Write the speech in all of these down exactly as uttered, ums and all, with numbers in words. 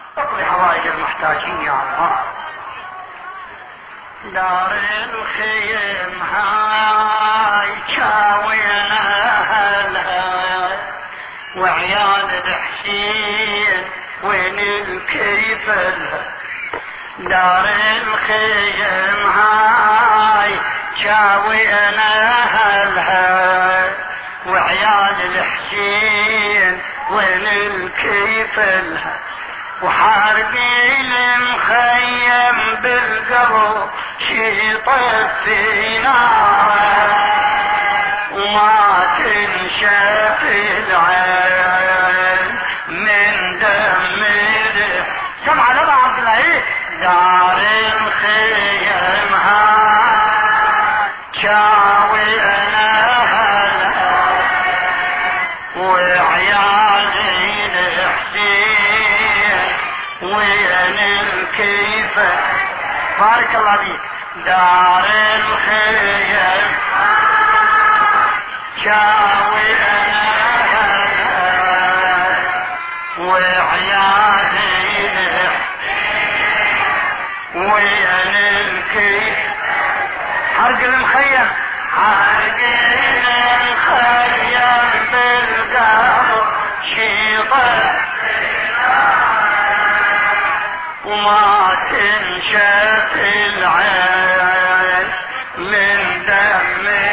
اقضي حوائج المحتاجين يا الله. دار الخيم هاي شاوين اهلها وعيال الحسين وين الكيف لها. دار الخيم هاي شاوين اهلها وعيال الحسين وين الكيف لها. وحاربي المخيم بالقلب شي طفي ناره وما تنشف العين من دم ده. سمع لبا عبد الله. دار الخيم ها شاوي انا هلا وعيالي الحسين وين الكيفة. بارك الله فيك. دار الخيم شاوي انا وعيالي وين الكيف. حرق المخيم حرق المخيم بالقلب شيطان وما تنشف العين من دمه.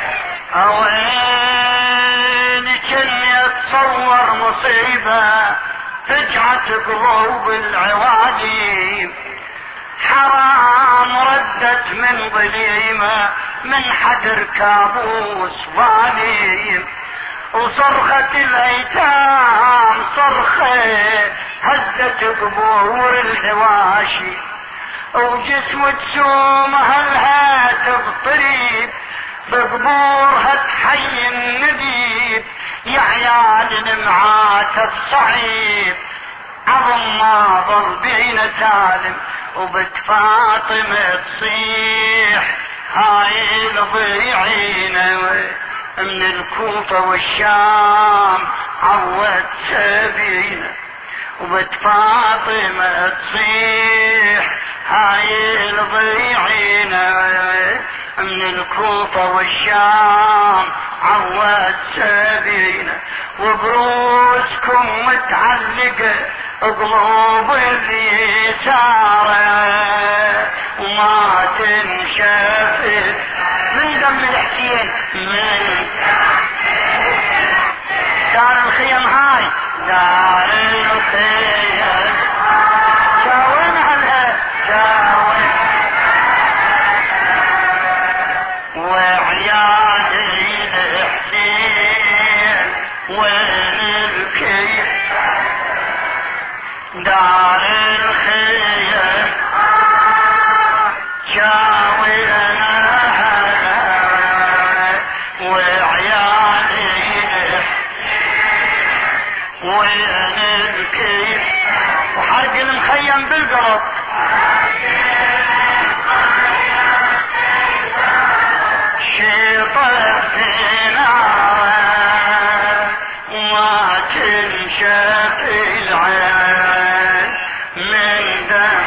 اوين كن يتصور مصيبة فجعت قلوب العوالي. حرام ردت من ظليمة من حجر كابوس ظالم. وصرخة الايتام صرخة هزت قبور الهواشي. وجسم تسومها الهاتف طريب بقبورها تحيي النديب. يا عيال المعاتب صعيب عظم ما ظل بينا سالم. وبنت فاطمة تصيح هاي الضيعينة من الكوفة والشام عود سبينة. وبنت فاطمة تصيح هاي الضيعينة من الكوفة والشام عود سبينة. وبروسكم متعلقة قلوب اليسارة وما تنشف من دم الحسين من دار الخيم هاي. دار الخيم شاوين عنها شاوين وعيال الحسين وين الكيف. دار الخيم شاوي انا وعيالي وين الكيف. وحرق المخيم بالقلب شيطان في ناره وما تنشف العين من دم.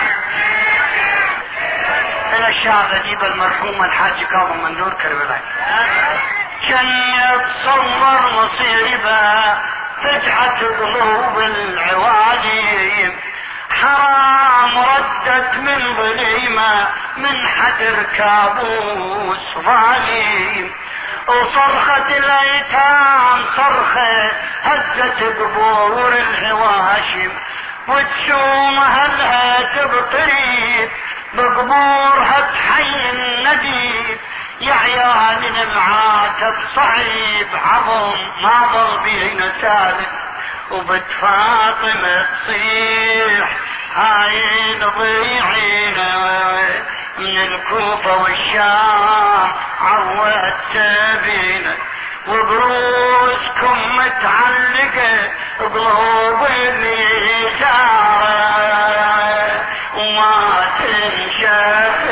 الى الشعب اديب المرحوم الحاج كاظم منذور كربلاء. كان يتصور مصيبه فجعت قلوب العوالي. حرام ردت من ظليمة من حجر كابوس ظالم. وصرخة الايتام صرخة هزت قبور الهواشم. وتشومها الهاتف طريب بقبورها تحيي النديب. يا عيال المعاتب صعيب عظم ما ظل بينا سالم. وبنت فاطمة تصيح هاي الضيعينة من الكوفة والشام عود سبينة. وبروسكم متعلقة قلوب اليسارة وما تنشف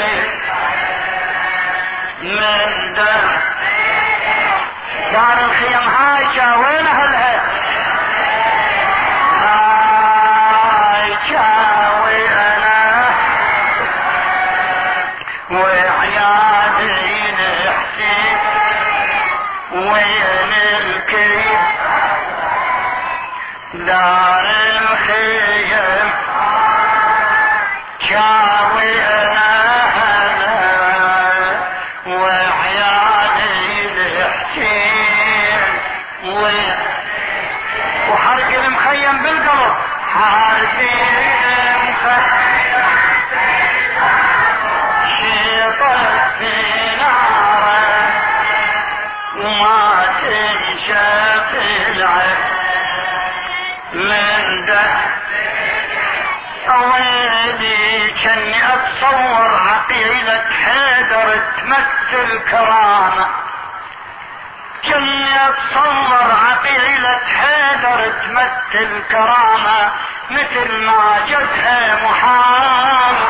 من دم. دار الخيم هاي شاوين اهلها هاي شاوين الخيم شاوينا وعيالي الحسين وحرق المخيم بالقلب حاربي المخيم شيطت في ناره وما تنشف العين من ده ويلي كني اتصور عقيلة حيدر تمثل كرامة كني اتصور عقيلة حيدر تمثل كرامة مثل ما جدها محامي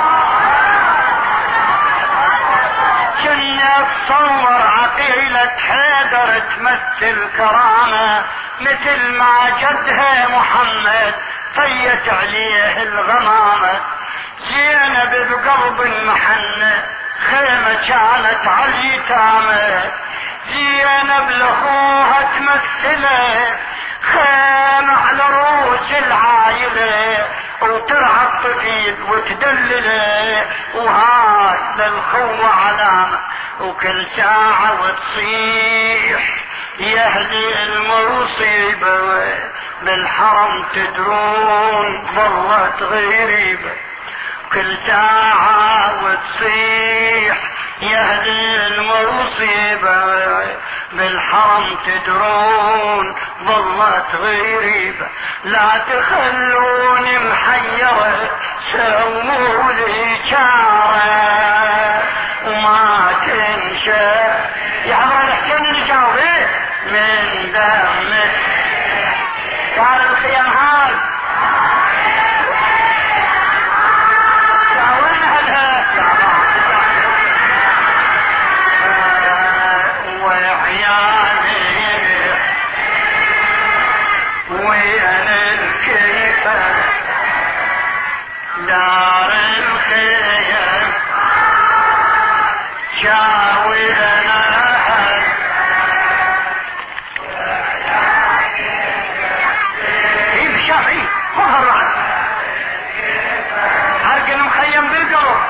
كني اتصور عقيلة حيدر تمثل كرامة مثل ما جدها محمد طيت عليه الغمامة زينب بقلب المحنة خيمة كانت على اليتامى زينب لاخوها تمثله خيمة على رؤوس العايلة وترعى الطفيل وتدلله وهاي للخوة علامة وكل ساعة وتصيح يا اهل المصيبة بالحرم تدرون ظلت غريبة كل ساعة وتصيح يا اهل المصيبة بالحرم تدرون ظلت غريبة لا تخلوني محيرة سووا لي شارة وما تنشى يا عمر الحسين اللي جاوبه من دمك قال الخيام هاي شاورنا هلها وعيالي وين الكيفة دار الخيام شاورنا حرق المخيم بالقلب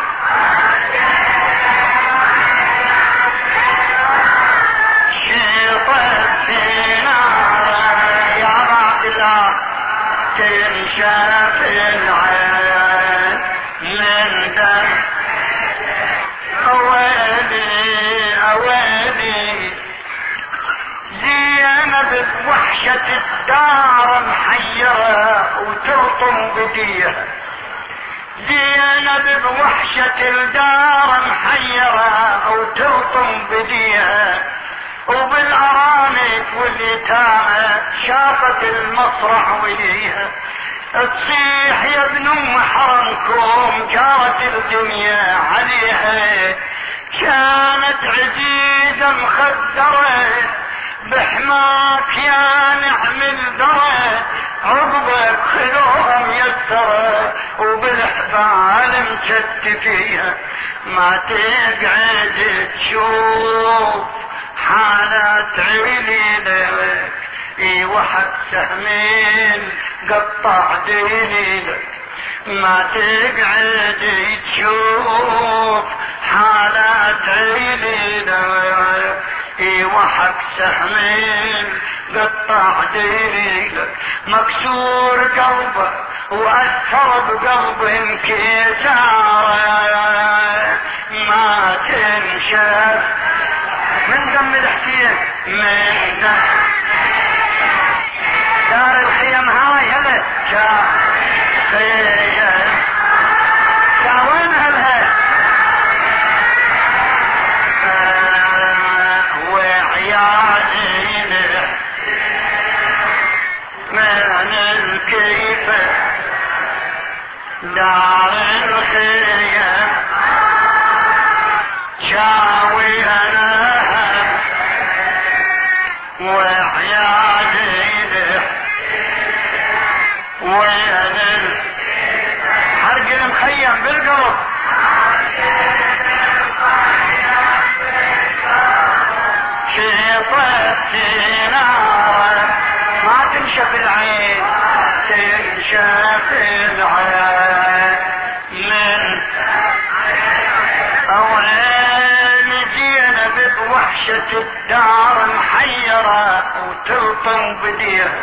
شيطت في ناره يا عبد الله تنشف العين من دم اويلي اويلي زينب بوحشة الدار محيرة وتلطم بديها زينب بوحشة الدار محيرة وتلطم بديها وبالأرانب واليتامى شافت المصرع وليها تصيح يا ابن ام حرمكم جارت الدنيا عليها كانت عزيزة مخدرة بحماك يا نعم الدرى عقبك خلوها ميسرة وبالحبال مكتفيها ما تقعد تشوف حالات عينيك اي واحد سهمين قطع دينيك ما تقعد تشوف حالات عينيك اي واحد سهمين قطع دينيك مكسور قلبه واثر بقلب انكساره ما تنشف من دم الحسين من دم دار الخيم هاي هلا شا خيم شا وين هلا وعيالي من الكيفة دار الخيم شاوي انا وعيالي وين حرق المخيم بالقلب شيطت ناره ما تنشف العين تنشف تنشاف العين من أوين زينب بوحشة الدار محيرة وتلطم بديها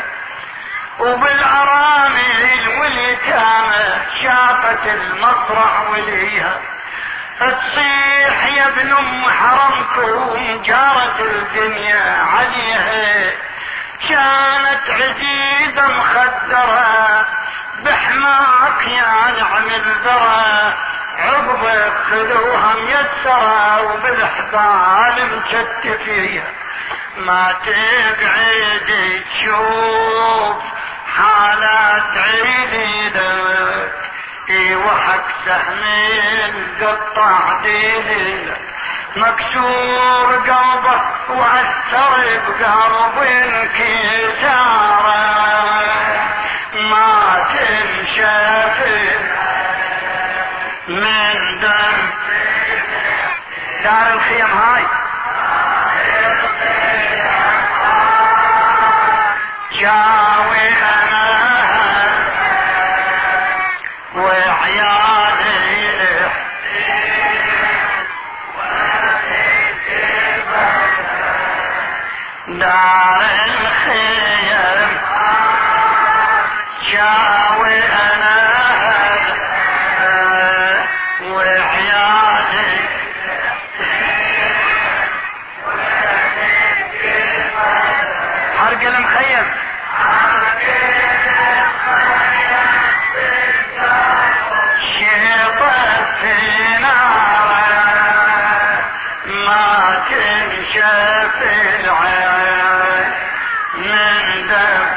وبالأرامل واليتامى شافت المصرع وليها تصيح يا ابن ام حرمكم جارت الدنيا عليها كانت عزيزة مخدرة بحماك يا نعم الذرى عقبك خذوها ميسرة وبالحبال مكتفيها ما تقعد تشوف حالات عيدك وحك سهم قطع دينك مكسور قلبه وأثر بقلب انكساره ما تنشاف من دم دار الخيم هاي جاوي انا وعيالي دار الخيم جاوي انا وعيالي حرق المخيم شيطت نار ما تنشف العين من دم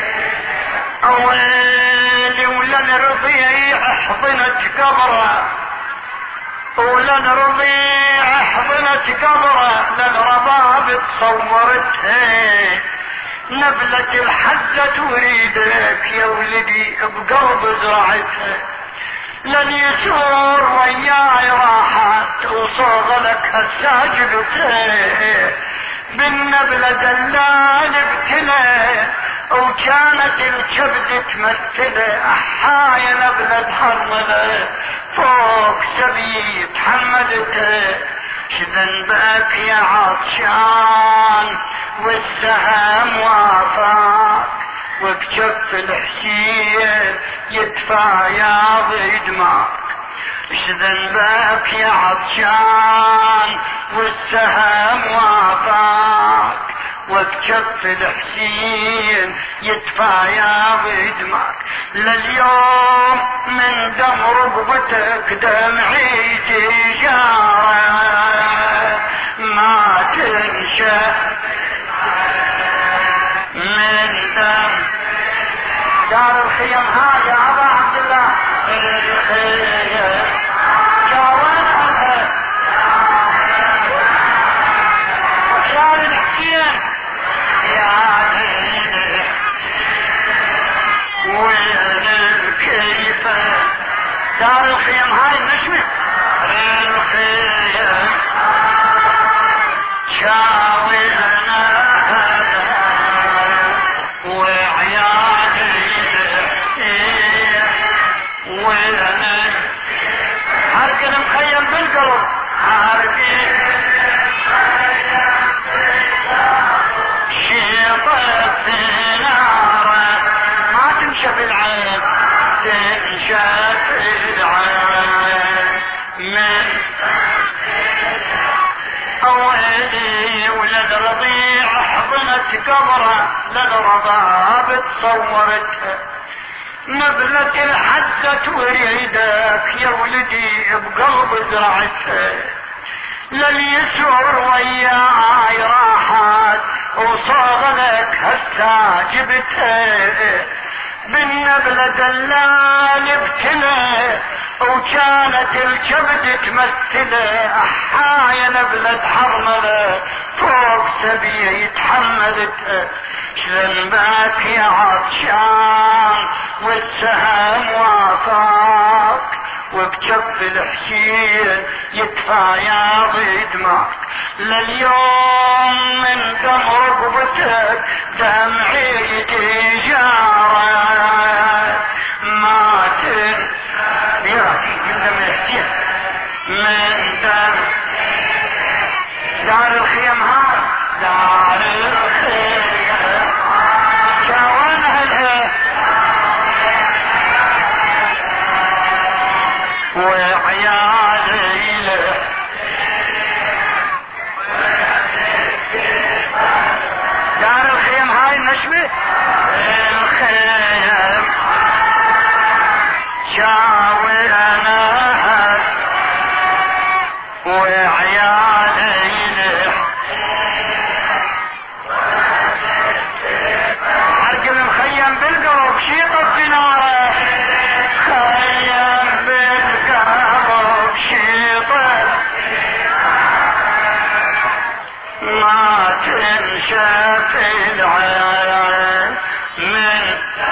اويلي ولن رضيع حضنت قبره ولن رضيع حضنت قبره للرباب تصورتها نبلة الحزة تريدك يا ولدي بقلب زرعتها لن يسور وياي راحت وصوغ لك الساجبتها بالنبلة دلال ابتلى وكانت الكبد تمثله احايا نبلة حرمله فوق سبي تحملته شذنبك يا عطشان والسهم وافاك وبجف الحسين يدفع يا ضدماك شذنبك يا عطشان والسهم وافاك وبجف الحسين يدفع يا ضدماك لليوم من دم رقبتك دمعي تجاره ما تنشى من دم دار الخيم هذا يا ابا عبد الله الخيم جاوانها وحيال الحسين يا ديني وين كيف دار الخيم هاي النجمة الخيم شاوي انا وعيالي وانا حرق المخيم بالقلب حرقي شيطت ناره ما تنشف العين تنشف العين من اويلي ولد رضيع حضنت قبره للرباب تصورتها نبلة الحزة وريدك يا ولدي بقلب زرعتها لليسور وياي راحت وصاغ لك هسا جبتها بالنبلة دلال ابتلى وكانت الكبد تمثله احايا نبلة حرمله فوق سبيه يتحملتها شذنبك يا عطشان والسهم وافاك وبجف الحسين يدفع يا ضدماك لليوم من دم رقبتك دمعي تجاره شاورنا وعيالي حرق المخيم بالقلب شيطة في ناره خيم بالقلب شيطة ما تنشف العين من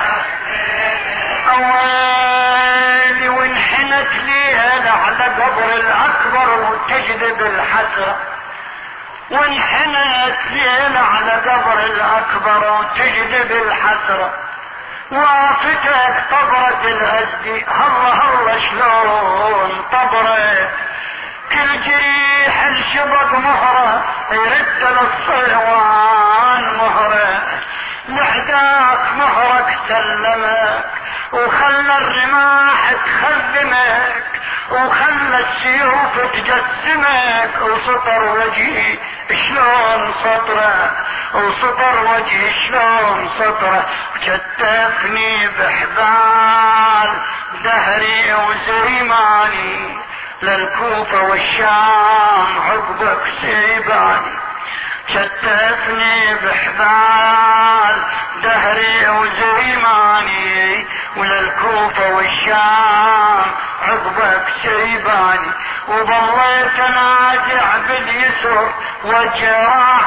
أولي وانحنت ليل على قبر الأكبر وتجذب الحسرة وانحنت ليل على قبر الأكبر وتجذب الحسرة وافتك طبرة الهزي هلا هلا شلون طبرت كل جريح الشبق مهرة يرد للصيوان مهرة لحداك مهرك سلمك وخلى الرماح تخزمك وخلى السيوف تجسمك وسطر وجهي شلون سطره وسطر وجهي شلون سطره وشتفني بحبال دهري وزيماني للكوفة والشام عقبك سيباني شتفني بحبال دهري وزيماني وللكوفة والشام عقبك سيباني وظليت نازع باليسر وجراح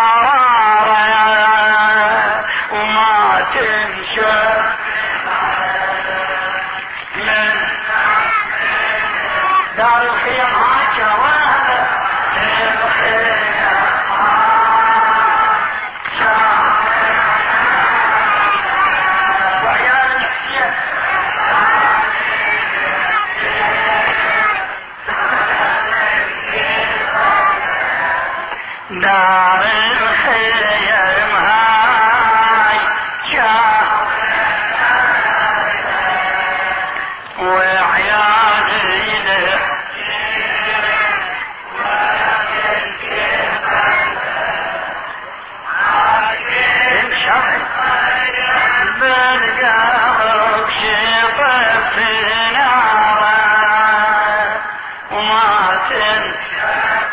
مرارة وما تنشف من دار الخيم هاجة وهذا الخيم وعيال الحسين دار الخيم هاي جاه وعيال بالقلب شيطة في ناره وما تنشف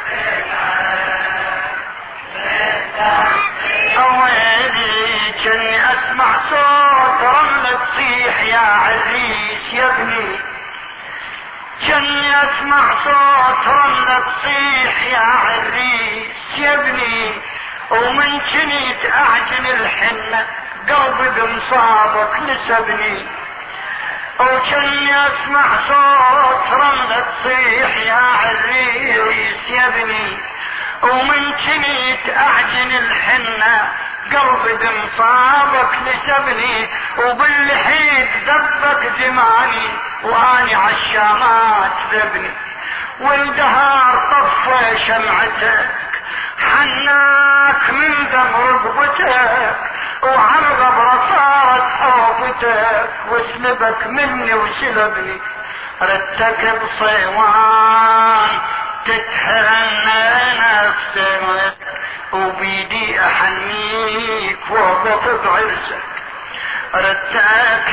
أويلي جني أسمع صوت رملة تصيح يا عزيز يا ابني جني أسمع صوت رملة تصيح يا عزيز يا ابني ومن جنيت أعجن الحنة قلبي بمصابك لسبني وجني أسمع صوت رملة تصيح يا عزيز يا ابني ومن جنيت أعجن الحنة قلبي بمصابك لسبني وباللحيد ذبك زماني واني عالشامات ذبني والدهار طفى شمعتك حناك من دم رقبتك وعالغبرة صارت حوفتك وسلبك مني وسلبني ردتك بصيوان تتهنى نفسك وبيدي احنيك وقف بعرسك ردتك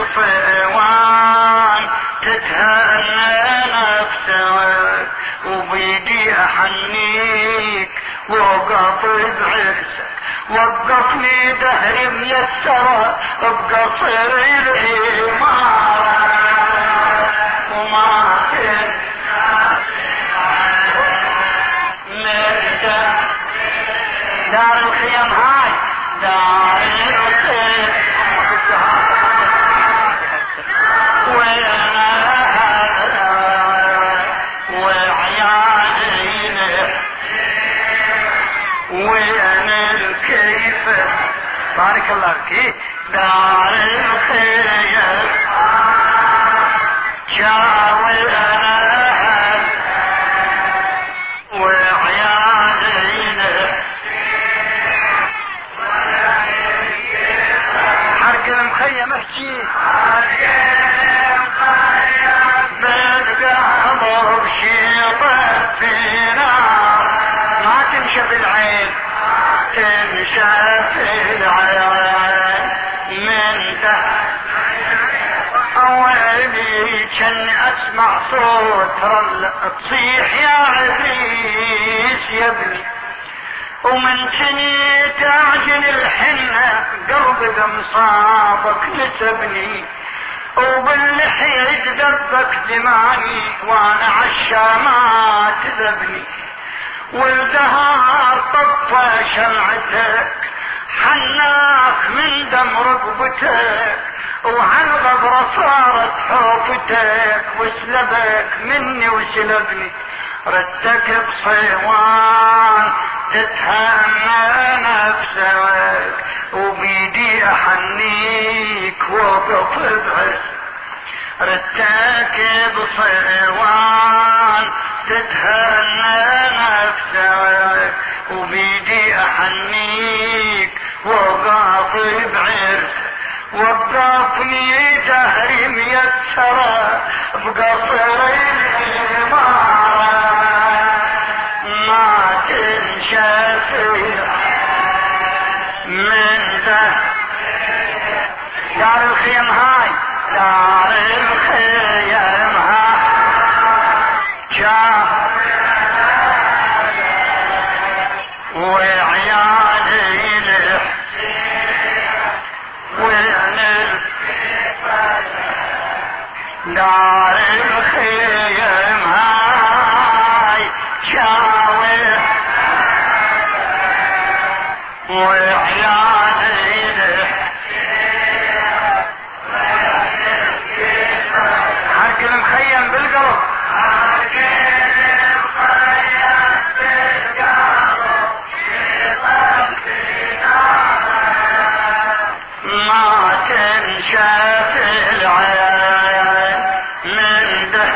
بصيوان تتهنى نفسك وبيدي احنيك وقف بعرسك وقفني دهري ميسرة بقصر الإمارة وما دار الخيم هاي دار الخيم وعيالي وين الكيف بارك الله فيك دار الخيم شاورنا المخيم احكي بالقلب شيطة في نار ما تنشف العين تنشف العين من تحت ويلي ويلي كان اسمع صوت رل تصيح يا عريس يا ابني، ومن كني تعجن الحنة قلبي بمصابك نسبني، وباللحية يتدبك دماني وانا عالشامات ذبني، والزهار طفى شمعتك حناك من دم رقبتك، وعالغبرة صارت حوفتك وسلبك مني وسلبني، ردك بصيوان تتهنى نفسك وبيدي احنيك وقف بعز، ردك بصيوان تتهنى نفسك وبيدي احنيك وقف بعز، وقفني دهري ميسرة بقصر الإمارة ما تنشاف من ذا دار الخيم هاي دار الخيم هاي شاف وعيالي لح دار الخيم هاي شاوي وعيالي حرك المخيم بالقلب، حرك المخيم بالقلب ما تنشاف العين من ده،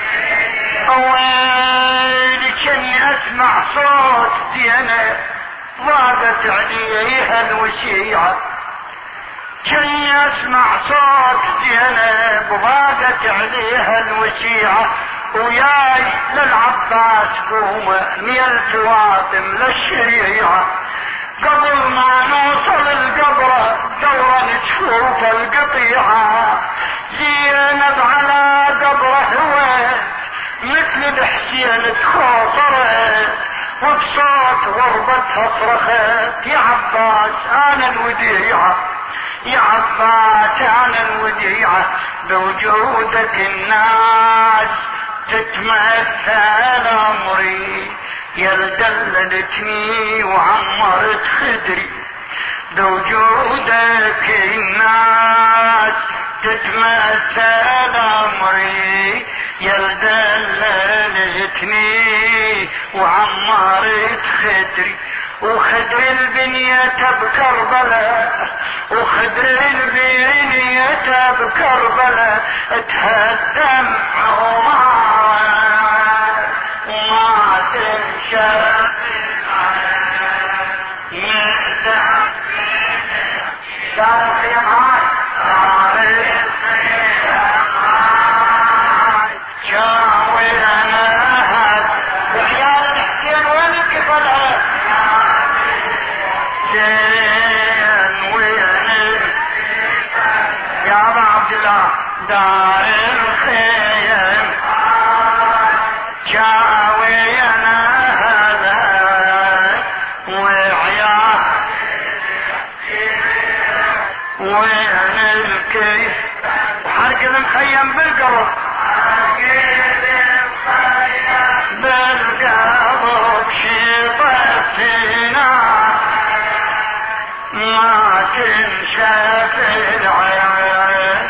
ويلي كني اسمع صوت زينب ضاقت عليها الوشيعة، كني اسمع صوت زينب ضاقت عليها الوشيعة، وياي للعباس قومه ميلت واطم للشريعة، قبل ما نوصل القبرة دورا نشوف القطيعة، زينب على قبره هو مثل الحسين تخاطرت، وبصوت غربتها صرخت يا عباس انا الوديعة، يا عباس انا الوديعة، بوجودك الناس تتمثل امري، يا دللتني وعمرت خدري، بوجودك الناس تتمثل امري، يا دللتني وعمرت خدري، وخدر البنية بكربلاء، وخدر البنية بكربلاء تهدم عمار وما تنشاف يهدم دار الخيم هاي دار الخيم هاي شاوي انا هاد وعيال الحسين وين كفلها زين وين يا ابا عبد الله دار الخيم شاوي انا هذا وعيال وين الكيف وحرق المخيم بالقلب، بالقلب شطتنا ما تنشاف العين،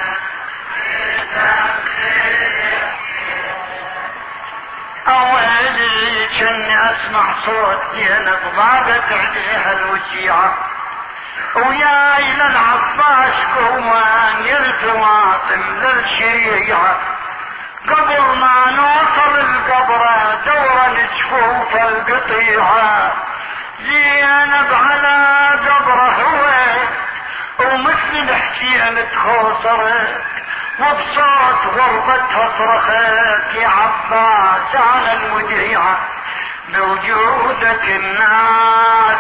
اولي كني اسمع صوت زينب ضاقت عليها الوشيعة، وياي للعباس كومان يلتواطم للشريعة، قبل ما نوصل القبرة دورا نشوف القطيعة، زينب على قبره هو ومثل الحسين تخوصرت، وبصوت غربتها صرخت يا عباس على الوديعة، بوجودك الناس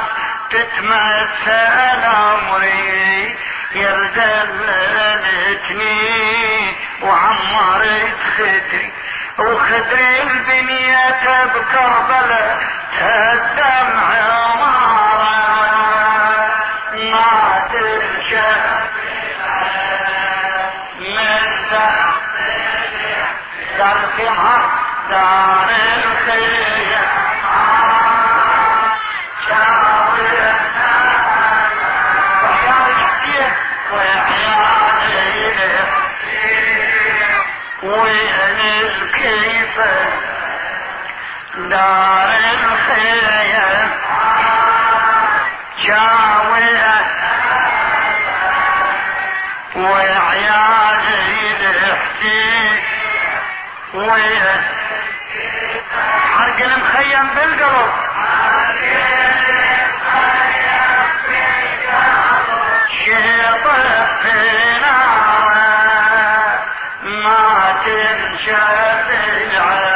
تتمثل امري، يا دللتني وعمرت خدري وخدري البنية بكربلة تهدم عمارة ما تنشف من تركها دار الخير وين الكيف دار الخير جاوية وعيالي لحتي وين حرق المخيم بالقلب شيطة في ناره ما تنشف العين